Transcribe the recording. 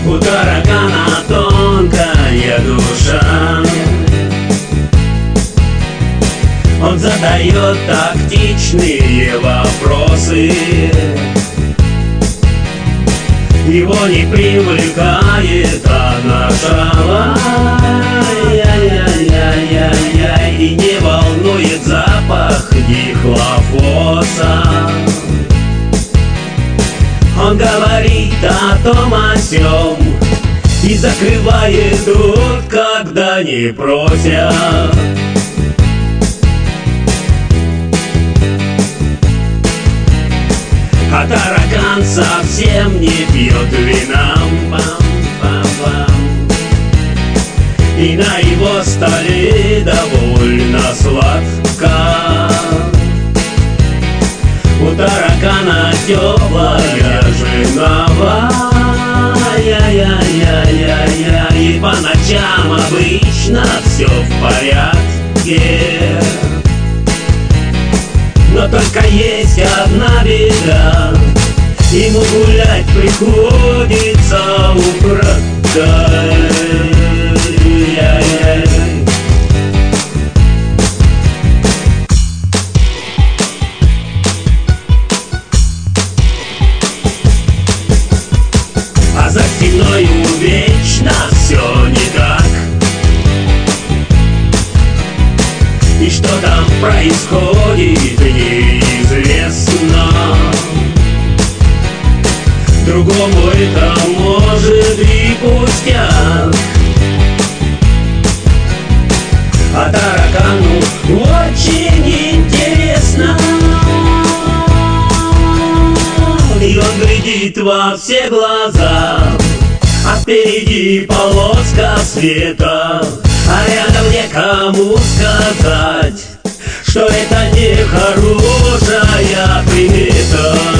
У таракана тонкая душа, он задает тактичные вопросы, его не привлекает анашала, и не волнует запах дихлофоса. Он говорит о том о сём и закрывает рот, когда не просят. А таракан совсем не пьет вина, и на его столе довольно сладко. У таракана теплая жена, и по ночам обычно все в порядке. Но только есть одна беда, ему гулять приходится украдкой. А за стеною вечно все не так. И что там происходит, неизвестно. Другому это может и пустяк, а таракану очень интересно. И он глядит во все глаза, а впереди полоска света, а рядом некому сказать, что это не хорошая примета.